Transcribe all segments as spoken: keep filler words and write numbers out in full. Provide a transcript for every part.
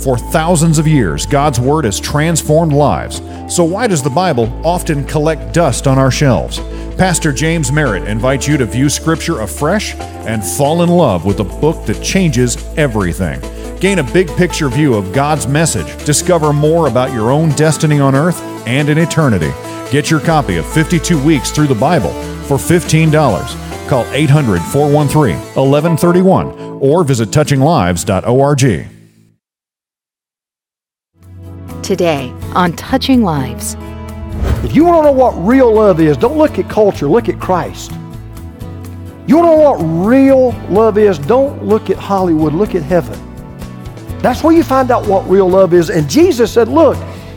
For thousands of years, God's Word has transformed lives. So why does the Bible often collect dust on our shelves? Pastor James Merritt invites you to view Scripture afresh and fall in love with a book that changes everything. Gain a big picture view of God's message. Discover more about your own destiny on earth and in eternity. Get your copy of fifty-two Weeks Through the Bible for fifteen dollars. Call eight hundred, four one three, one one three one or visit touching lives dot org. Today on Touching Lives. If you want to know what real love is, don't look at culture, look at Christ. You want to know what real love is, don't look at Hollywood, look at heaven. That's where you find out what real love is. And Jesus said, look,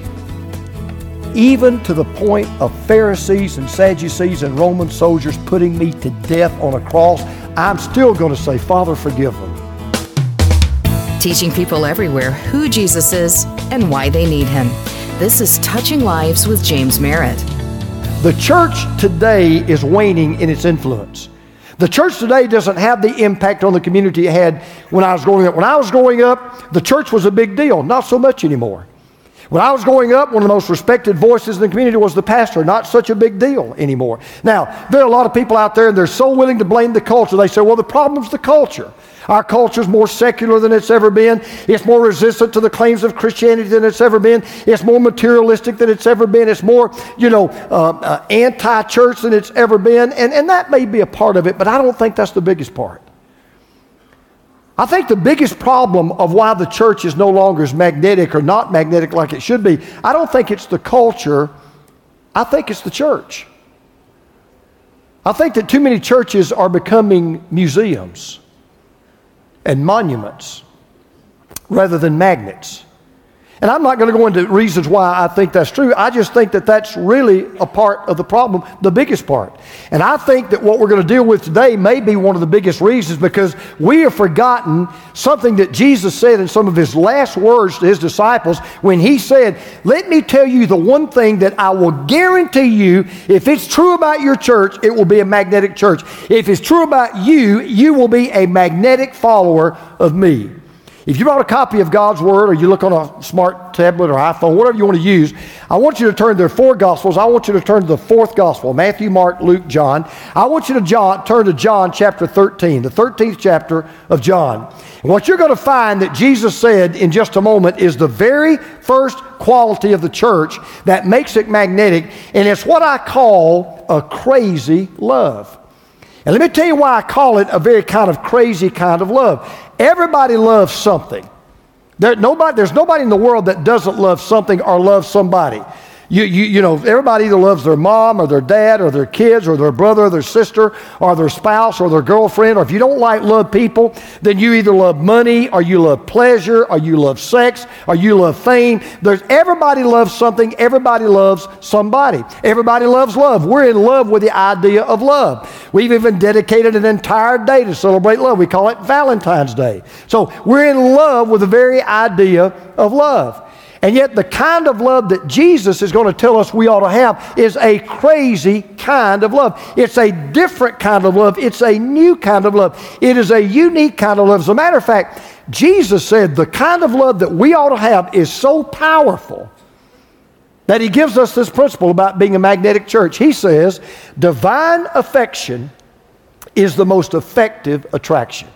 even to the point of Pharisees and Sadducees and Roman soldiers putting me to death on a cross, I'm still going to say, Father, forgive them. Teaching people everywhere who Jesus is and why they need Him. This is Touching Lives with James Merritt. The church today is waning in its influence. The church today doesn't have the impact on the community it had when I was growing up. When I was growing up, the church was a big deal. Not so much anymore. When I was growing up, one of the most respected voices in the community was the pastor. Not such a big deal anymore. Now, there are a lot of people out there, and they're so willing to blame the culture. They say, well, the problem's the culture. Our culture is more secular than it's ever been. It's more resistant to the claims of Christianity than it's ever been. It's more materialistic than it's ever been. It's more, you know, uh, uh, anti-church than it's ever been. And, and that may be a part of it, but I don't think that's the biggest part. I think the biggest problem of why the church is no longer as magnetic or not magnetic like it should be, I don't think it's the culture. I think it's the church. I think that too many churches are becoming museums and monuments rather than magnets. And I'm not going to go into reasons why I think that's true. I just think that that's really a part of the problem, the biggest part. And I think that what we're going to deal with today may be one of the biggest reasons, because we have forgotten something that Jesus said in some of His last words to His disciples when He said, let me tell you the one thing that I will guarantee you, if it's true about your church, it will be a magnetic church. If it's true about you, you will be a magnetic follower of me. If you brought a copy of God's Word, or you look on a smart tablet or iPhone, whatever you want to use, I want you to turn, there are four Gospels. I want you to turn to the fourth Gospel, Matthew, Mark, Luke, John. I want you to John, turn to John chapter thirteen, the thirteenth chapter of John. And what you're going to find that Jesus said in just a moment is the very first quality of the church that makes it magnetic, and it's what I call a crazy love. And let me tell you why I call it a very kind of crazy kind of love. Everybody loves something. There, nobody, there's nobody in the world that doesn't love something or love somebody. You, you, you know, everybody either loves their mom or their dad or their kids or their brother or their sister or their spouse or their girlfriend. Or if you don't like love people, then you either love money or you love pleasure or you love sex or you love fame. There's, everybody loves something. Everybody loves somebody. Everybody loves love. We're in love with the idea of love. We've even dedicated an entire day to celebrate love. We call it Valentine's Day. So we're in love with the very idea of love. And yet the kind of love that Jesus is going to tell us we ought to have is a crazy kind of love. It's a different kind of love. It's a new kind of love. It is a unique kind of love. As a matter of fact, Jesus said the kind of love that we ought to have is so powerful that He gives us this principle about being a magnetic church. He says, divine affection is the most effective attraction.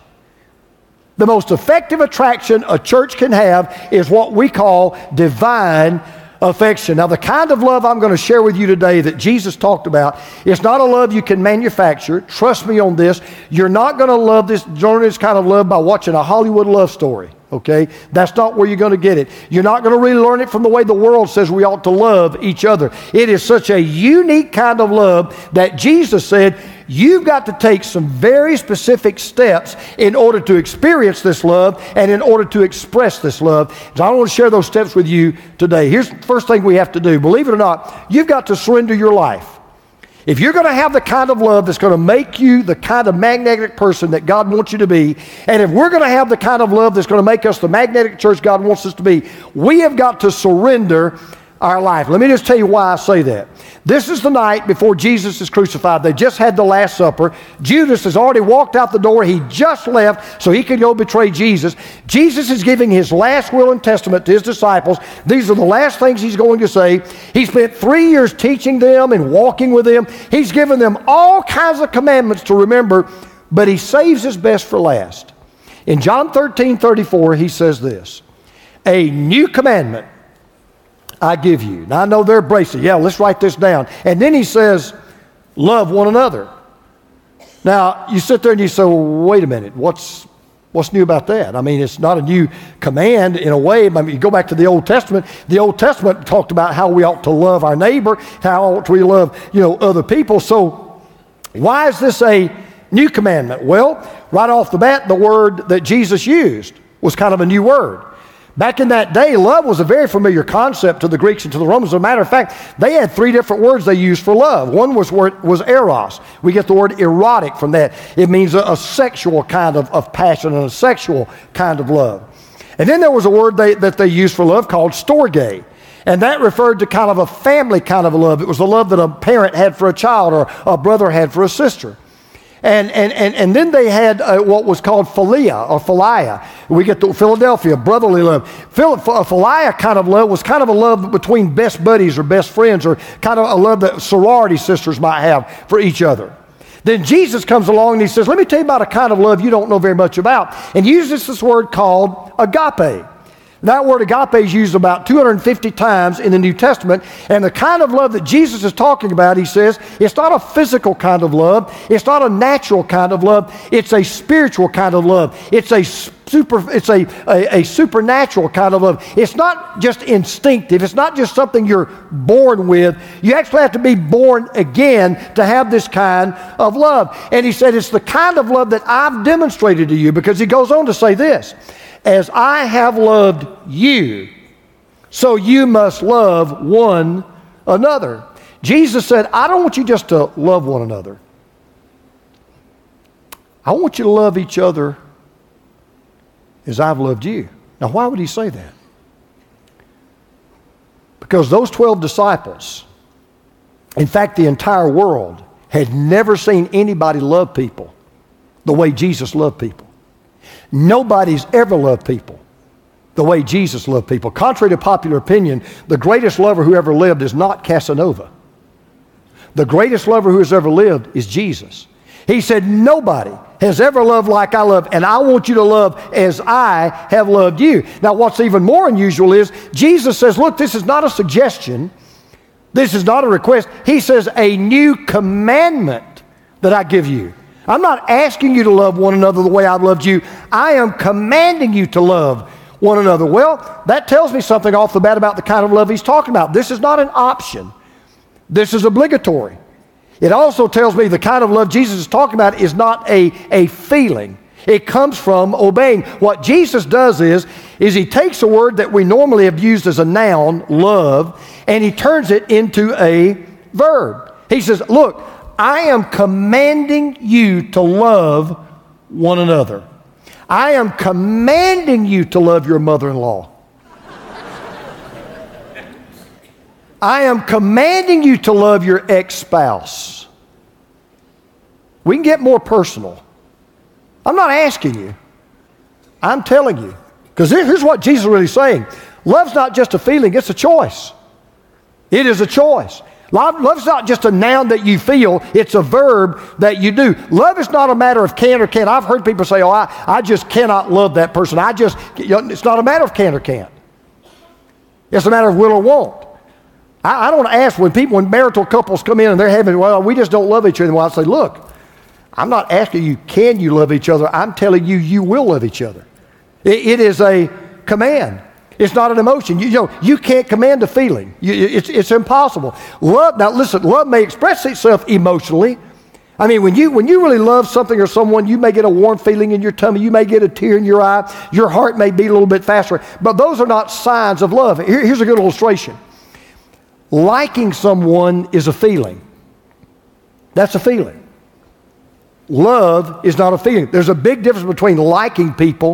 The most effective attraction a church can have is what we call divine affection. Now, the kind of love I'm going to share with you today that Jesus talked about, it's not a love you can manufacture. Trust me on this. You're not going to love this, learn this kind of love by watching a Hollywood love story. Okay? That's not where you're going to get it. You're not going to really learn it from the way the world says we ought to love each other. It is such a unique kind of love that Jesus said, you've got to take some very specific steps in order to experience this love and in order to express this love. So I want to share those steps with you today. Here's the first thing we have to do. Believe it or not, you've got to surrender your life. If you're going to have the kind of love that's going to make you the kind of magnetic person that God wants you to be, and if we're going to have the kind of love that's going to make us the magnetic church God wants us to be, we have got to surrender our life. Let me just tell you why I say that. This is the night before Jesus is crucified. They just had the Last Supper. Judas has already walked out the door. He just left so he could go betray Jesus. Jesus is giving his last will and testament to his disciples. These are the last things he's going to say. He spent three years teaching them and walking with them. He's given them all kinds of commandments to remember, but he saves his best for last. In John thirteen thirty-four, he says this, "A new commandment I give you." Now I know they're bracing. Yeah, let's write this down. And then he says, "Love one another." Now you sit there and you say, well, wait a minute, what's what's new about that? I mean, it's not a new command in a way. I mean, you go back to the Old Testament. The Old Testament talked about how we ought to love our neighbor, how ought we love, you know, other people. So why is this a new commandment? Well, right off the bat, the word that Jesus used was kind of a new word. Back in that day, love was a very familiar concept to the Greeks and to the Romans. As a matter of fact, they had three different words they used for love. One was was eros. We get the word erotic from that. It means a, a sexual kind of, of passion and a sexual kind of love. And then there was a word they, that they used for love called storge. And that referred to kind of a family kind of love. It was the love that a parent had for a child or a brother had for a sister. And, and, and, and then they had uh, what was called philia or philia. We get to Philadelphia, brotherly love. Phil, a philia kind of love was kind of a love between best buddies or best friends, or kind of a love that sorority sisters might have for each other. Then Jesus comes along and he says, let me tell you about a kind of love you don't know very much about. And he uses this word called agape. That word agape is used about two hundred fifty times in the New Testament, and the kind of love that Jesus is talking about, he says, it's not a physical kind of love, it's not a natural kind of love, it's a spiritual kind of love. It's a super, it's a, a, a supernatural kind of love. It's not just instinctive, it's not just something you're born with. You actually have to be born again to have this kind of love. And he said, it's the kind of love that I've demonstrated to you, because he goes on to say this, as I have loved you, so you must love one another. Jesus said, I don't want you just to love one another. I want you to love each other as I've loved you. Now, why would he say that? Because those twelve disciples, in fact, the entire world, had never seen anybody love people the way Jesus loved people. Nobody's ever loved people the way Jesus loved people. Contrary to popular opinion, the greatest lover who ever lived is not Casanova. The greatest lover who has ever lived is Jesus. He said, nobody has ever loved like I love, and I want you to love as I have loved you. Now, what's even more unusual is Jesus says, look, this is not a suggestion. This is not a request. He says, a new commandment that I give you. I'm not asking you to love one another the way I've loved you. I am commanding you to love one another. Well, that tells me something off the bat about the kind of love he's talking about. This is not an option. This is obligatory. It also tells me the kind of love Jesus is talking about is not a, a feeling. It comes from obeying. What Jesus does is, is he takes a word that we normally have used as a noun, love, and he turns it into a verb. He says, look, I am commanding you to love one another. I am commanding you to love your mother-in-law. I am commanding you to love your ex-spouse. We can get more personal. I'm not asking you. I'm telling you. Because here's what Jesus is really saying. Love's not just a feeling, it's a choice. It is a choice. Love, love's not just a noun that you feel, it's a verb that you do. Love is not a matter of can or can't. I've heard people say, oh, I, I just cannot love that person. I just, you know, it's not a matter of can or can't. It's a matter of will or won't. I, I don't ask when people, when marital couples come in and they're having, well, we just don't love each other. Well, I say, look, I'm not asking you, can you love each other? I'm telling you, you will love each other. It, it is a command. It's not an emotion. You, you know, you can't command a feeling. You, it's, it's impossible. Love, now listen, love may express itself emotionally. I mean, when you, when you really love something or someone, you may get a warm feeling in your tummy. You may get a tear in your eye. Your heart may beat a little bit faster. But those are not signs of love. Here, here's a good illustration. Liking someone is a feeling. That's a feeling. Love is not a feeling. There's a big difference between liking people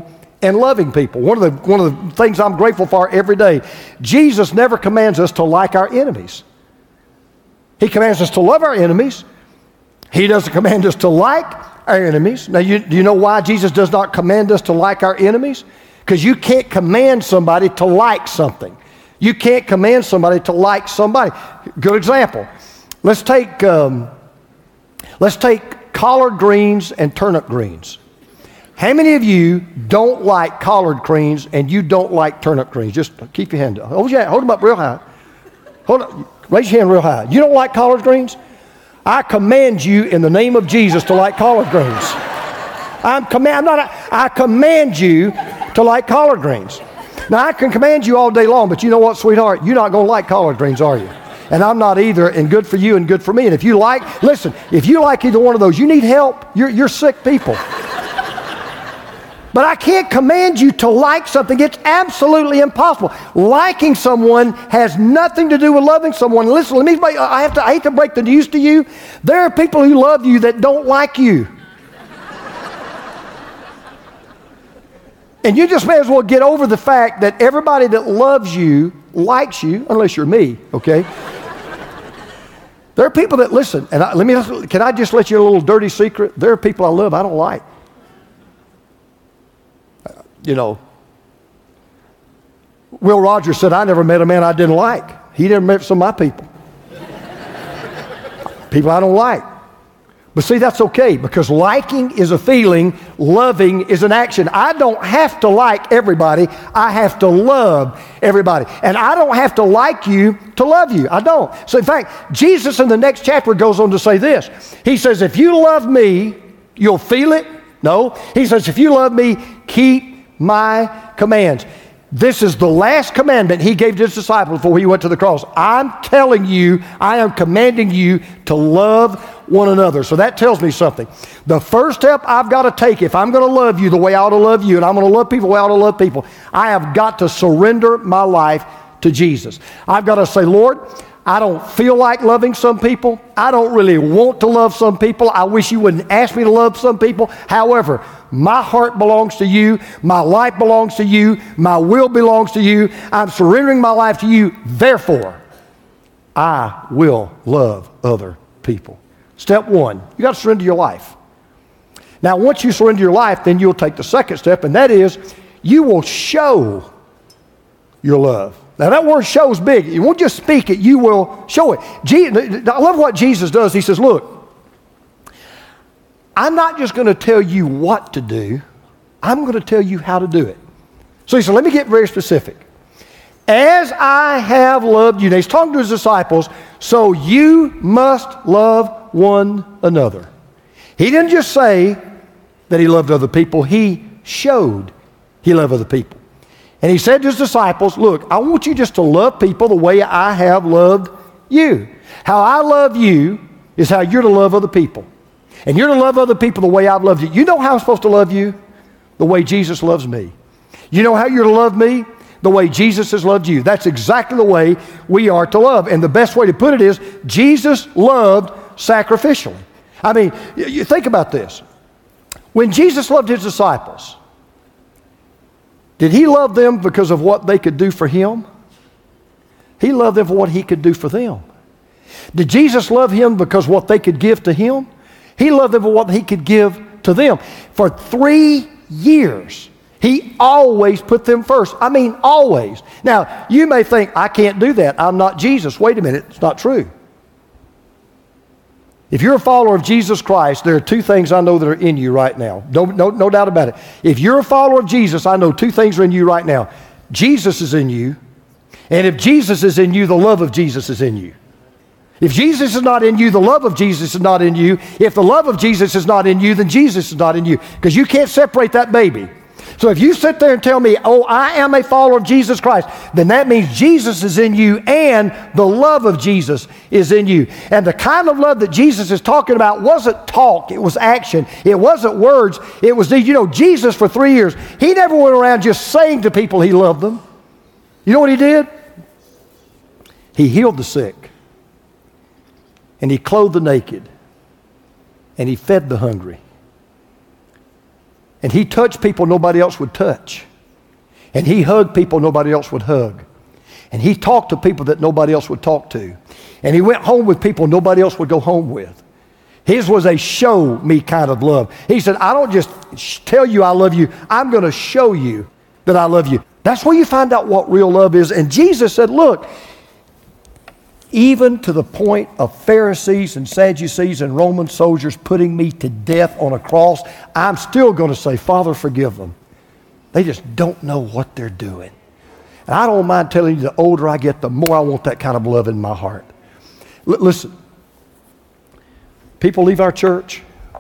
and loving people. One of the, one of the things I'm grateful for every day, Jesus never commands us to like our enemies. He commands us to love our enemies. He doesn't command us to like our enemies. Now, you, do you know why Jesus does not command us to like our enemies? Because you can't command somebody to like something. You can't command somebody to like somebody. Good example. Let's take, um, let's take collard greens and turnip greens. How many of you don't like collard greens and you don't like turnip greens? Just keep your hand up. Hold your hand, hold them up real high. Hold up, raise your hand real high. You don't like collard greens? I command you in the name of Jesus to like collard greens. I'm command, I'm not a, I command you to like collard greens. Now, I can command you all day long, but you know what, sweetheart? You're not going to like collard greens, are you? And I'm not either, and good for you and good for me. And if you like, listen, if you like either one of those, you need help. You're, you're sick people. But I can't command you to like something. It's absolutely impossible. Liking someone has nothing to do with loving someone. Listen, let me, I, have to, I hate to break the news to you. There are people who love you that don't like you. And you just may as well get over the fact that everybody that loves you likes you, unless you're me, okay? There are people that listen, and I, let me, can I just let you a little dirty secret? There are people I love I don't like. You know, Will Rogers said, I never met a man I didn't like. He never met some of my people. People I don't like. But see, that's okay, because liking is a feeling, loving is an action. I don't have to like everybody. I have to love everybody. And I don't have to like you to love you. I don't. So in fact, Jesus in the next chapter goes on to say this. He says, if you love me, you'll feel it. No. He says, if you love me, keep my commands. This is the last commandment he gave to his disciples before he went to the cross. I'm telling you, I am commanding you to love one another. So that tells me something. The first step I've got to take, if I'm going to love you the way I ought to love you, and I'm going to love people the way I ought to love people, I have got to surrender my life to Jesus. I've got to say, Lord, I don't feel like loving some people. I don't really want to love some people. I wish you wouldn't ask me to love some people. However, my heart belongs to you. My life belongs to you. My will belongs to you. I'm surrendering my life to you. Therefore, I will love other people. Step one, you got to surrender your life. Now, once you surrender your life, then you'll take the second step, and that is you will show your love. Now, that word show is big. You won't just speak it, you will show it. I love what Jesus does. He says, look, I'm not just going to tell you what to do. I'm going to tell you how to do it. So he said, let me get very specific. As I have loved you. Now, he's talking to his disciples, so you must love one another. He didn't just say that he loved other people. He showed he loved other people. And he said to his disciples, look, I want you just to love people the way I have loved you. How I love you is how you're to love other people. And you're to love other people the way I've loved you. You know how I'm supposed to love you? The way Jesus loves me. You know how you're to love me? The way Jesus has loved you. That's exactly the way we are to love. And the best way to put it is, Jesus loved sacrificially. I mean, you think about this. When Jesus loved his disciples, did he love them because of what they could do for him? He loved them for what he could do for them. Did Jesus love him because what they could give to him? He loved them for what he could give to them. For three years, he always put them first. I mean, always. Now, you may think, I can't do that. I'm not Jesus. Wait a minute. It's not true. If you're a follower of Jesus Christ, there are two things I know that are in you right now. No, no, no doubt about it. If you're a follower of Jesus, I know two things are in you right now. Jesus is in you. And if Jesus is in you, the love of Jesus is in you. If Jesus is not in you, the love of Jesus is not in you. If the love of Jesus is not in you, then Jesus is not in you. Because you can't separate that baby. So if you sit there and tell me, oh, I am a follower of Jesus Christ, then that means Jesus is in you and the love of Jesus is in you. And the kind of love that Jesus is talking about wasn't talk, it was action. It wasn't words, it was deed. You know, Jesus for three years, he never went around just saying to people he loved them. You know what he did? He healed the sick. And he clothed the naked. And he fed the hungry. And he touched people nobody else would touch. And he hugged people nobody else would hug. And he talked to people that nobody else would talk to. And he went home with people nobody else would go home with. His was a show me kind of love. He said, I don't just tell you I love you. I'm going to show you that I love you. That's where you find out what real love is. And Jesus said, look, even to the point of Pharisees and Sadducees and Roman soldiers putting me to death on a cross, I'm still going to say, Father, forgive them. They just don't know what they're doing. And I don't mind telling you, the older I get, the more I want that kind of love in my heart. L- listen, people leave our church.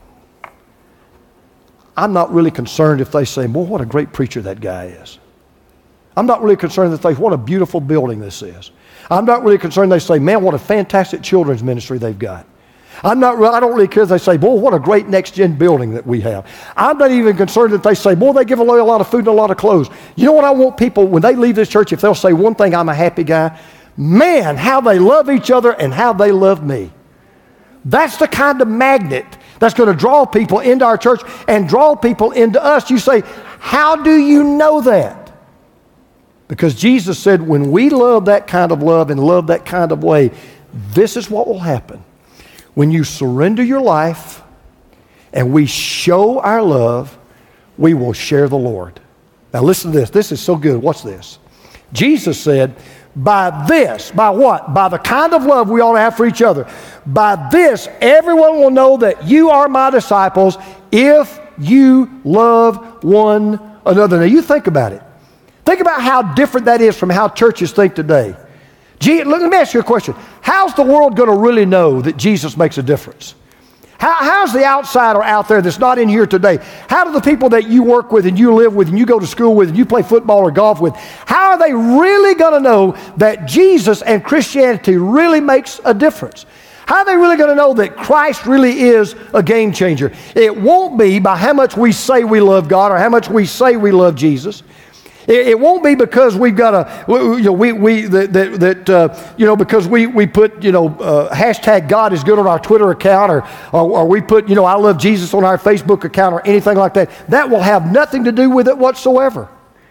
I'm not really concerned if they say, well, what a great preacher that guy is. I'm not really concerned that they, what a beautiful building this is. I'm not really concerned they say, man, what a fantastic children's ministry they've got. I'm not, I don't really care if they say, boy, what a great next-gen building that we have. I'm not even concerned that they say, boy, they give away a lot of food and a lot of clothes. You know what I want people, when they leave this church, if they'll say one thing, I'm a happy guy, man, how they love each other and how they love me. That's the kind of magnet that's going to draw people into our church and draw people into us. You say, how do you know that? Because Jesus said, when we love that kind of love and love that kind of way, this is what will happen. When you surrender your life and we show our love, we will share the Lord. Now listen to this. This is so good. What's this? Jesus said, by this, by what? By the kind of love we ought to have for each other. By this, everyone will know that you are my disciples if you love one another. Now you think about it. Think about how different that is from how churches think today. Gee, let me ask you a question. How's the world going to really know that Jesus makes a difference? How, how's the outsider out there that's not in here today? How do the people that you work with and you live with and you go to school with and you play football or golf with, how are they really going to know that Jesus and Christianity really makes a difference? How are they really going to know that Christ really is a game changer? It won't be by how much we say we love God or how much we say we love Jesus. It won't be because we've got a, you know, we, we, that, that, that uh, you know, because we, we put, you know, uh, hashtag God is good on our Twitter account or, or, or we put, you know, I love Jesus on our Facebook account or anything like that. That will have nothing to do with it whatsoever.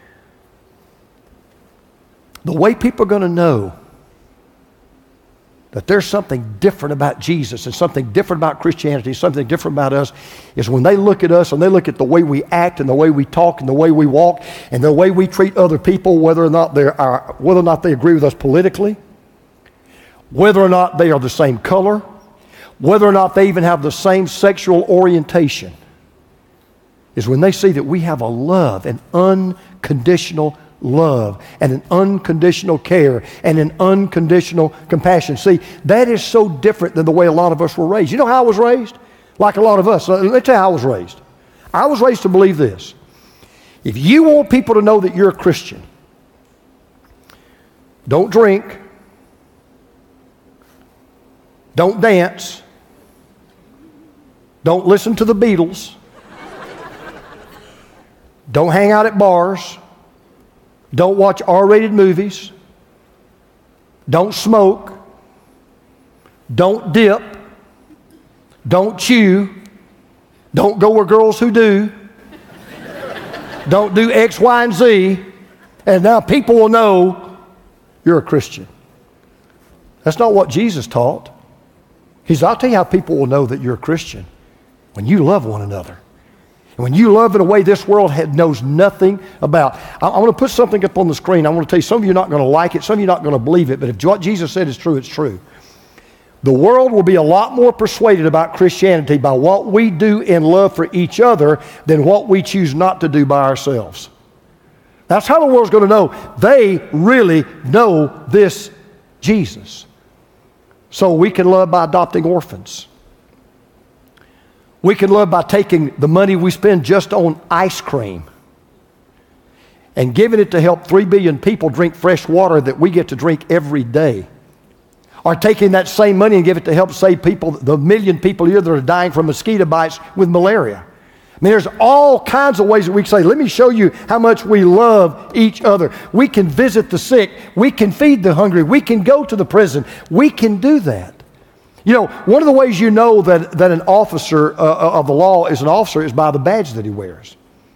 The way people are going to know that there's something different about Jesus and something different about Christianity, something different about us, is when they look at us and they look at the way we act and the way we talk and the way we walk and the way we treat other people, whether or not they are, whether or not they agree with us politically, whether or not they are the same color, whether or not they even have the same sexual orientation, is when they see that we have a love, an unconditional love and an unconditional care and an unconditional compassion. See, that is so different than the way a lot of us were raised. You know how I was raised? Like a lot of us. Let me tell you how I was raised. I was raised to believe this. If you want people to know that you're a Christian, don't drink, don't dance, don't listen to the Beatles, don't hang out at bars, don't watch R-rated movies. Don't smoke. Don't dip. Don't chew. Don't go where girls who do. Don't do X, Y, and Z. And now people will know you're a Christian. That's not what Jesus taught. He said, I'll tell you how people will know that you're a Christian. When you love one another. And when you love in a way this world had, knows nothing about. I, I want to put something up on the screen. I want to tell you, some of you are not going to like it. Some of you are not going to believe it. But if what Jesus said is true, it's true. The world will be a lot more persuaded about Christianity by what we do in love for each other than what we choose not to do by ourselves. That's how the world's going to know. They really know this Jesus. So we can love by adopting orphans. We can love by taking the money we spend just on ice cream and giving it to help three billion people drink fresh water that we get to drink every day. Or taking that same money and give it to help save people, the million people here that are dying from mosquito bites with malaria. I mean, there's all kinds of ways that we can say, let me show you how much we love each other. We can visit the sick. We can feed the hungry. We can go to the prison. We can do that. You know, one of the ways you know that, that an officer uh, of the law is an officer is by the badge that he wears.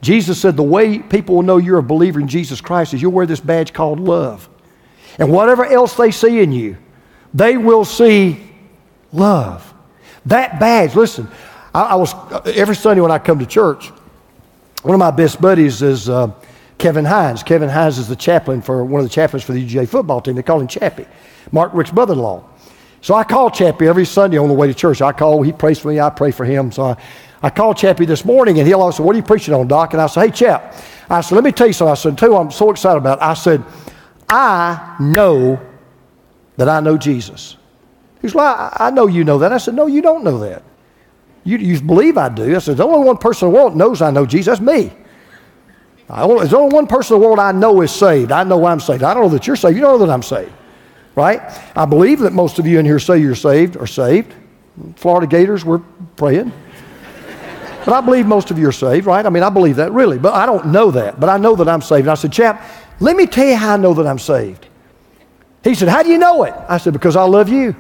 Jesus said the way people will know you're a believer in Jesus Christ is you'll wear this badge called love. And whatever else they see in you, they will see love. That badge, listen, I, I was, every Sunday when I come to church, one of my best buddies is uh, Kevin Hines. Kevin Hines is the chaplain for, one of the chaplains for the U G A football team. They call him Chappie, Mark Rick's brother-in-law. So I call Chappie every Sunday on the way to church. I call, he prays for me, I pray for him. So I, I called Chappie this morning, and he'll always say, what are you preaching on, Doc? And I said, hey, Chap. I said, let me tell you something. I said, tell you what I'm so excited about. I said, I know that I know Jesus. He was like, I, I know you know that. I said, no, you don't know that. You, you believe I do. I said, the only one person in the world that knows I know Jesus, that's me. I only, there's only one person in the world I know is saved. I know I'm saved. I don't know that you're saved. You don't know that I'm saved. Right? I believe that most of you in here say you're saved or saved. Florida Gators, we're praying. But I believe most of you are saved, right? I mean, I believe that, really. But I don't know that. But I know that I'm saved. And I said, Chap, let me tell you how I know that I'm saved. He said, how do you know it? I said, because I love you.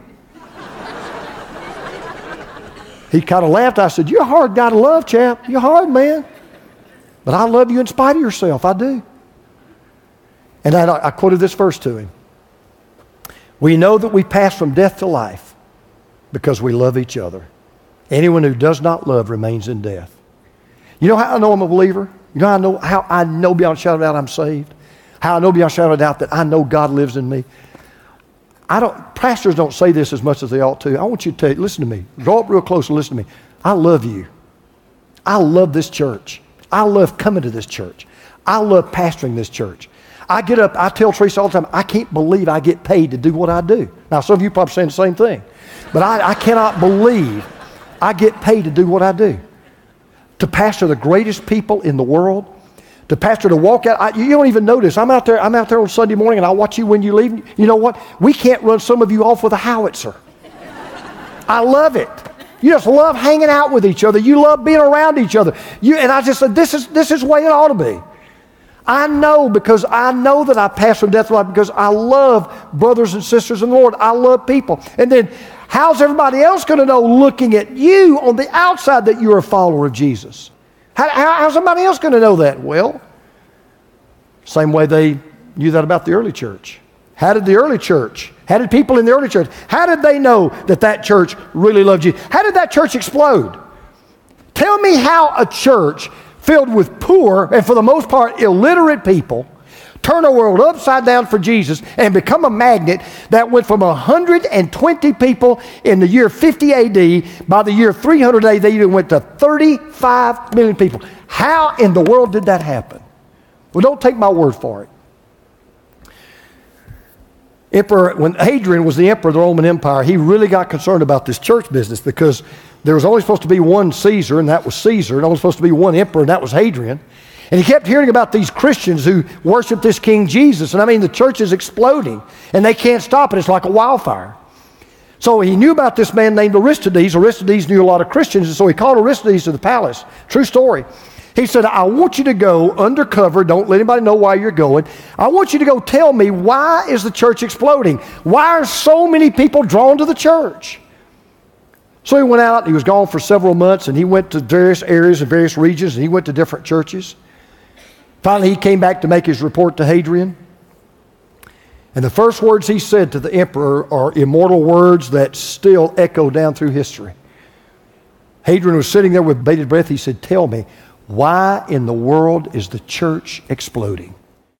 He kind of laughed. I said, you're a hard guy to love, Chap. You're hard, man. But I love you in spite of yourself. I do. And I, I quoted this verse to him. We know that we pass from death to life because we love each other. Anyone who does not love remains in death. You know how I know I'm a believer? You know how I know, how I know beyond a shadow of doubt I'm saved? How I know beyond a shadow of doubt that I know God lives in me? I don't, pastors don't say this as much as they ought to. I want you to tell you, listen to me. Draw up real close and listen to me. I love you. I love this church. I love coming to this church. I love pastoring this church. I get up, I tell Teresa all the time, I can't believe I get paid to do what I do. Now, some of you probably saying the same thing. But I, I cannot believe I get paid to do what I do. To pastor the greatest people in the world. To pastor to walk out. I, you don't even notice. I'm out there, I'm out there on Sunday morning and I watch you when you leave. You know what? We can't run some of you off with a howitzer. I love it. You just love hanging out with each other. You love being around each other. You, and I just said, this is, this is the way it ought to be. I know because I know that I pass from death to life because I love brothers and sisters in the Lord. I love people. And then how's everybody else going to know looking at you on the outside that you're a follower of Jesus? How, how, how's somebody else going to know that? Well, same way they knew that about the early church. How did the early church, how did people in the early church, how did they know that that church really loved you? How did that church explode? Tell me how a church filled with poor and for the most part illiterate people turn a world upside down for Jesus and become a magnet that went from one hundred twenty people in the year fifty A D. By the year three hundred A D, they went to thirty-five million people. How in the world did that happen? Well, don't take my word for it. Emperor, when Hadrian was the emperor of the Roman Empire, he really got concerned about this church business because there was only supposed to be one Caesar, and that was Caesar, and only supposed to be one emperor, and that was Hadrian. And he kept hearing about these Christians who worship this King Jesus. And I mean, the church is exploding, and they can't stop it. It's like a wildfire. So he knew about this man named Aristides. Aristides knew a lot of Christians, and so he called Aristides to the palace. True story. He said, I want you to go undercover. Don't let anybody know why you're going. I want you to go tell me, why is the church exploding? Why are so many people drawn to the church? So he went out. He was gone for several months, and he went to various areas and various regions, and he went to different churches. Finally, he came back to make his report to Hadrian. And the first words he said to the emperor are immortal words that still echo down through history. Hadrian was sitting there with bated breath. He said, tell me, why in the world is the church exploding?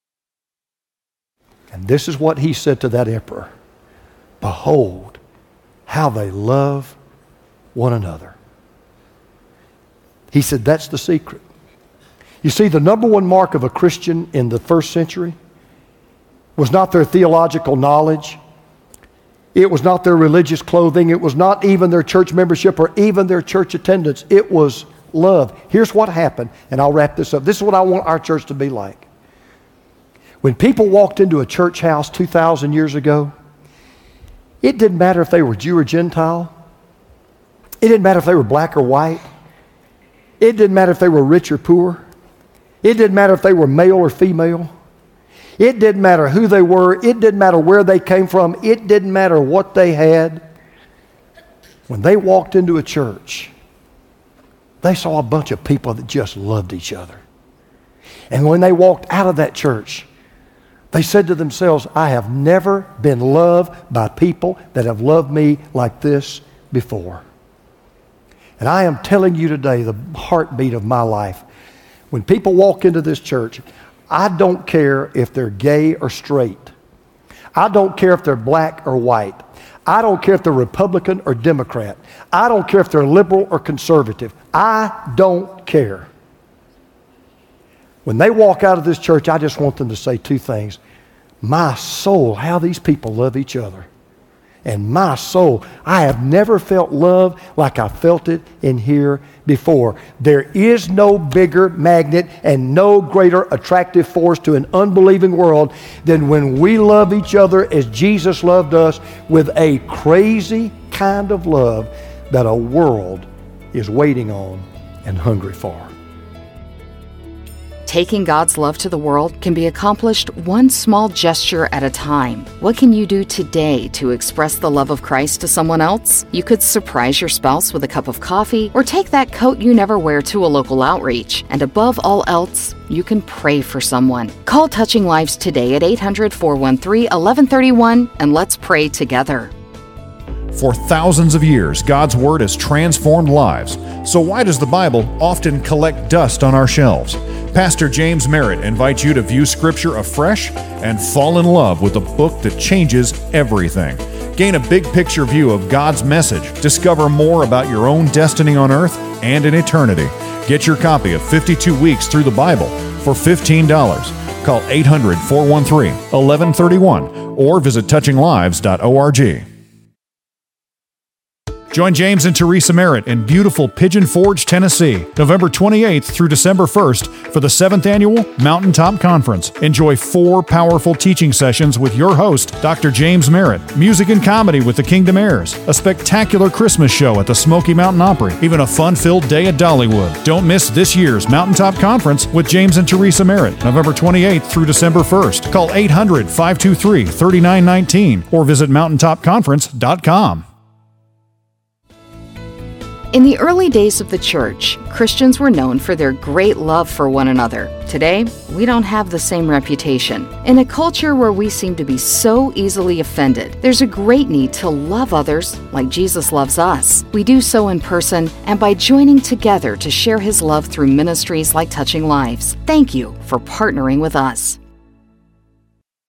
And this is what he said to that emperor. Behold, how they love one another. He said, that's the secret. You see, the number one mark of a Christian in the first century was not their theological knowledge. It was not their religious clothing. It was not even their church membership or even their church attendance. It was love. Here's what happened, and I'll wrap this up. This is what I want our church to be like. When people walked into a church house two thousand years ago, it didn't matter if they were Jew or Gentile. It didn't matter if they were black or white. It didn't matter if they were rich or poor. It didn't matter if they were male or female. It didn't matter who they were. It didn't matter where they came from. It didn't matter what they had. When they walked into a church, they saw a bunch of people that just loved each other. And when they walked out of that church, they said to themselves, I have never been loved by people that have loved me like this before. And I am telling you today, the heartbeat of my life, when people walk into this church, I don't care if they're gay or straight. I don't care if they're black or white. I don't care if they're Republican or Democrat. I don't care if they're liberal or conservative. I don't care. When they walk out of this church, I just want them to say two things. My soul, how these people love each other. And my soul, I have never felt love like I felt it in here before. There is no bigger magnet and no greater attractive force to an unbelieving world than when we love each other as Jesus loved us, with a crazy kind of love that a world is waiting on and hungry for. Taking God's love to the world can be accomplished one small gesture at a time. What can you do today to express the love of Christ to someone else? You could surprise your spouse with a cup of coffee, or take that coat you never wear to a local outreach. And above all else, you can pray for someone. Call Touching Lives today at eight hundred, four one three, one one three one and let's pray together. For thousands of years, God's Word has transformed lives. So why does the Bible often collect dust on our shelves? Pastor James Merritt invites you to view Scripture afresh and fall in love with a book that changes everything. Gain a big picture view of God's message. Discover more about your own destiny on earth and in eternity. Get your copy of fifty-two Weeks Through the Bible for fifteen dollars. Call eight hundred, four one three, one one three one or visit touching lives dot org. Join James and Teresa Merritt in beautiful Pigeon Forge, Tennessee, November twenty-eighth through December first for the seventh Annual Mountaintop Conference. Enjoy four powerful teaching sessions with your host, Doctor James Merritt, music and comedy with the Kingdom Heirs, a spectacular Christmas show at the Smoky Mountain Opry, even a fun-filled day at Dollywood. Don't miss this year's Mountaintop Conference with James and Teresa Merritt, November twenty-eighth through December first. Call eight hundred, five two three, three nine one nine or visit mountaintop conference dot com. In the early days of the church, Christians were known for their great love for one another. Today, we don't have the same reputation. In a culture where we seem to be so easily offended, there's a great need to love others like Jesus loves us. We do so in person and by joining together to share His love through ministries like Touching Lives. Thank you for partnering with us.